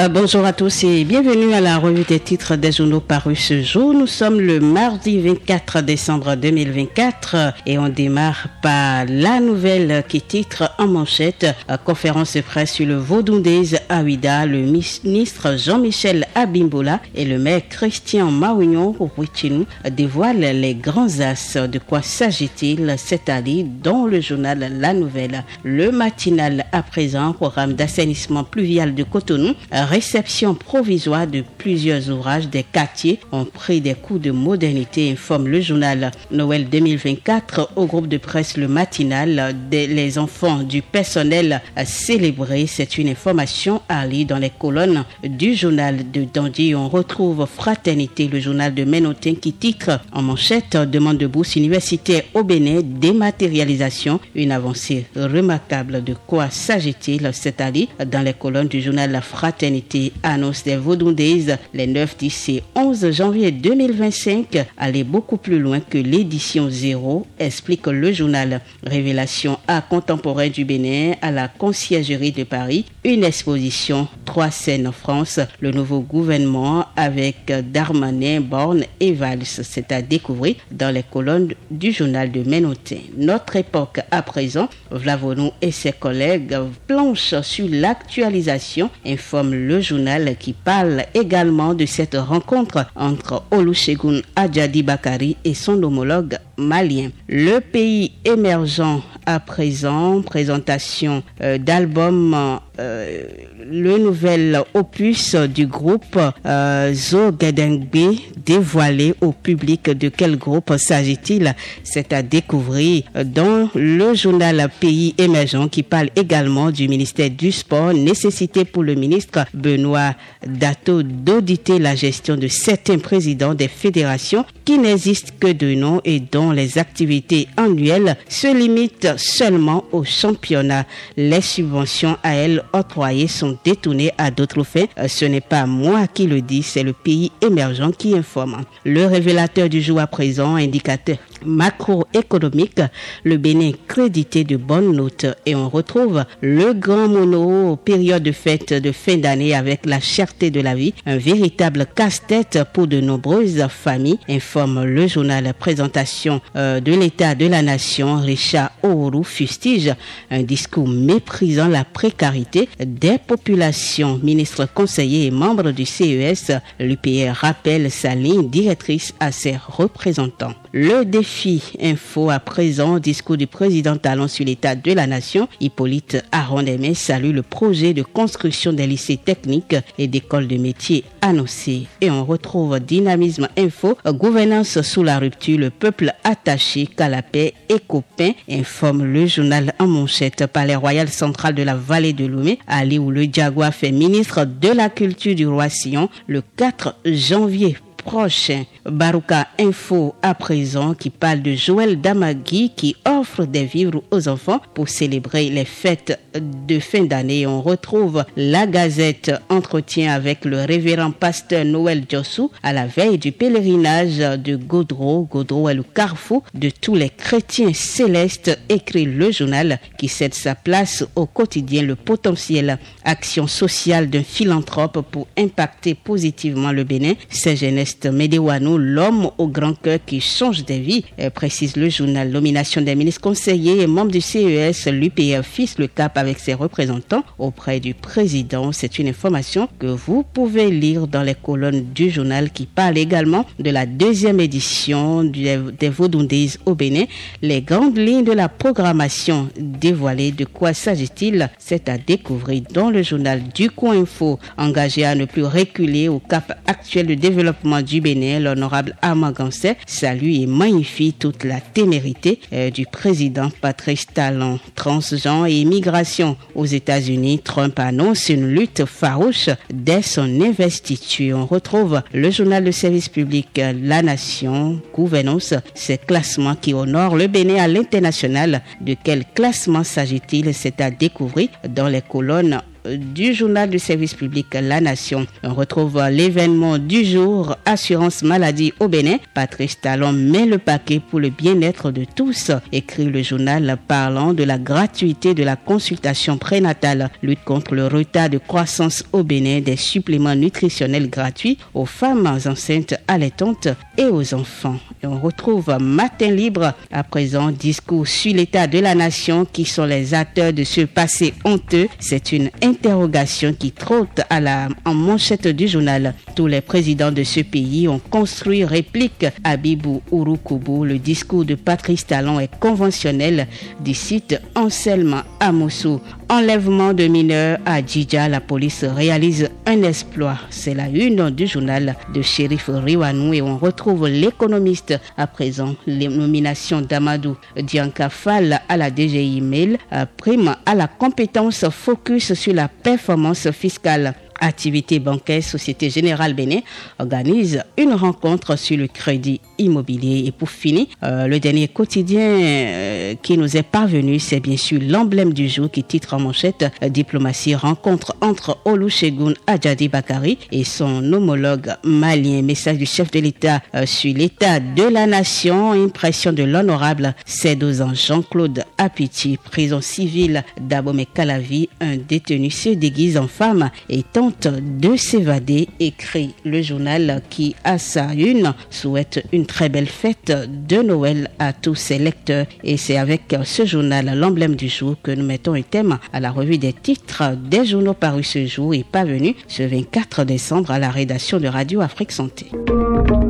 Bonjour à tous et bienvenue à la revue des titres des journaux parus ce jour. Nous sommes le mardi 24 décembre 2024 et on démarre par la nouvelle qui titre en manchette conférence de presse sur le Vaudou-Days à Ouidah. Le ministre Jean-Michel Abimboula et le maire Christian Maouignon dévoilent les grands axes. De quoi s'agit-il cette année dans le journal La Nouvelle? Le matinal à présent, programme d'assainissement pluvial de Cotonou, réception provisoire de plusieurs ouvrages des quartiers ont pris des coups de modernité, informe le journal Noël 2024 au groupe de presse Le Matinal. Les enfants du personnel célébrés, c'est une information à lire dans les colonnes du journal de Dandy. On retrouve Fraternité, le journal de Ménotin qui titre en manchette demande de bourse universitaire au Bénin, dématérialisation, une avancée remarquable. De quoi s'agit-il cette année dans les colonnes du journal La Fraternité? Annonce des Vaudou-Days les 9, 10 et 11 janvier 2025. Aller beaucoup plus loin que l'édition 0, explique le journal. Révélation art contemporain du Bénin à la Conciergerie de Paris. Une exposition, 3 scènes en France. Le nouveau gouvernement avec Darmanin, Borne et Valls. C'est à découvrir dans les colonnes du journal de Ménotin. Notre époque à présent, Vlavonou et ses collègues planchent sur l'actualisation, informe le journal qui parle également de cette rencontre entre Olusegun Adjadi Bakari et son homologue malien. Le pays émergent à présent, présentation d'album, le nouvel opus du groupe Zo Gedengbe dévoilé au public. De quel groupe s'agit-il? C'est à découvrir dans le journal Pays émergent qui parle également du ministère du Sport. Nécessité pour le ministre Benoît Dato d'auditer la gestion de certains présidents des fédérations qui n'existent que de nom et dont les activités annuelles se limitent seulement au championnat. Les subventions à elles octroyées sont détournées à d'autres fins. Ce n'est pas moi qui le dis, c'est le Pays émergent qui informe. Le révélateur du jour à présent, indicateur macroéconomique, le Bénin crédité de bonnes notes, et on retrouve le grand mono, période de fête de fin d'année avec la cherté de la vie, un véritable casse-tête pour de nombreuses familles, informe le journal. Présentation de l'état de la nation, Richard Ouru fustige un discours méprisant la précarité des populations. Ministre conseiller et membre du CES, l'UPR rappelle sa ligne directrice à ses représentants. Le défi info à présent, discours du président Talon sur l'état de la nation. Hippolyte Arondemé salue le projet de construction des lycées techniques et d'écoles de métiers annoncé. Et on retrouve dynamisme info, gouvernance sous la rupture, le peuple attaché qu'à la paix et copain, informe le journal en manchette. Palais royal central de la vallée de Lomé, Ali où le Diagoua fait ministre de la culture du roi Sion le 4 janvier prochain. Barouka Info à présent qui parle de Joël Damagui qui offre des vivres aux enfants pour célébrer les fêtes de fin d'année. On retrouve la Gazette entretien avec le révérend pasteur Noël Diossou à la veille du pèlerinage de Godreau. Godreau est le carrefour de tous les chrétiens célestes, écrit le journal qui cède sa place au quotidien. Le potentiel action sociale d'un philanthrope pour impacter positivement le Bénin. C'est Geneste Médéwanou, l'homme au grand cœur qui change des vies, précise le journal. Nomination des ministres conseillers et membres du CES, l'UPR fixe le cap avec ses représentants auprès du président. C'est une information que vous pouvez lire dans les colonnes du journal qui parle également de la deuxième édition des Vaudou-Days au Bénin. Les grandes lignes de la programmation dévoilées. De quoi s'agit-il? C'est à découvrir dans le journal du Coin Info. Engagé à ne plus reculer au cap actuel de développement du Bénin, l'honorable Armand-Gansset salue et magnifie toute la témérité du président Patrice Talon. Transgenre et immigration aux États-Unis, Trump annonce une lutte farouche dès son investiture. On retrouve le journal de service public La Nation, gouvernance, ces classements qui honorent le Bénin à l'international. De quel classement s'agit-il? C'est à découvrir dans les colonnes du journal du service public La Nation. On retrouve l'événement du jour, assurance maladie au Bénin. Patrice Talon met le paquet pour le bien-être de tous, écrit le journal parlant de la gratuité de la consultation prénatale, lutte contre le retard de croissance au Bénin, des suppléments nutritionnels gratuits aux femmes enceintes allaitantes et aux enfants. Et on retrouve Matin Libre à présent, discours sur l'état de la nation, qui sont les acteurs de ce passé honteux. C'est une interrogation qui trotte en manchette du journal. Tous les présidents de ce pays ont construit, réplique Habibou Urukubu. Le discours de Patrice Talon est conventionnel, dit site Anselme Amoussou. Enlèvement de mineurs à Djidja, la police réalise un exploit. C'est la une du journal de Shérif Riwanou et on retrouve l'économiste à présent. Les nominations d'Amadou Dianka Fall à la DGI Mail, prime à la compétence, focus sur la performance fiscale. Activité bancaire, Société Générale Bénin organise une rencontre sur le crédit immobilier. Et pour finir, le dernier quotidien qui nous est parvenu, c'est bien sûr l'emblème du jour qui titre en manchette Diplomatie, rencontre entre Olusegun Adjadi Bakari et son homologue malien. Message du chef de l'État sur l'état de la nation. Impression de l'honorable Sédozan Jean-Claude Apiti. Prison civile d'Abomey-Calavi, un détenu se déguise en femme et tente de s'évader, écrit le journal qui, à sa une, souhaite une très belle fête de Noël à tous ses lecteurs. Et c'est avec ce journal, l'emblème du jour, que nous mettons un thème à la revue des titres des journaux parus ce jour et parvenus ce 24 décembre à la rédaction de Radio Afrique Santé.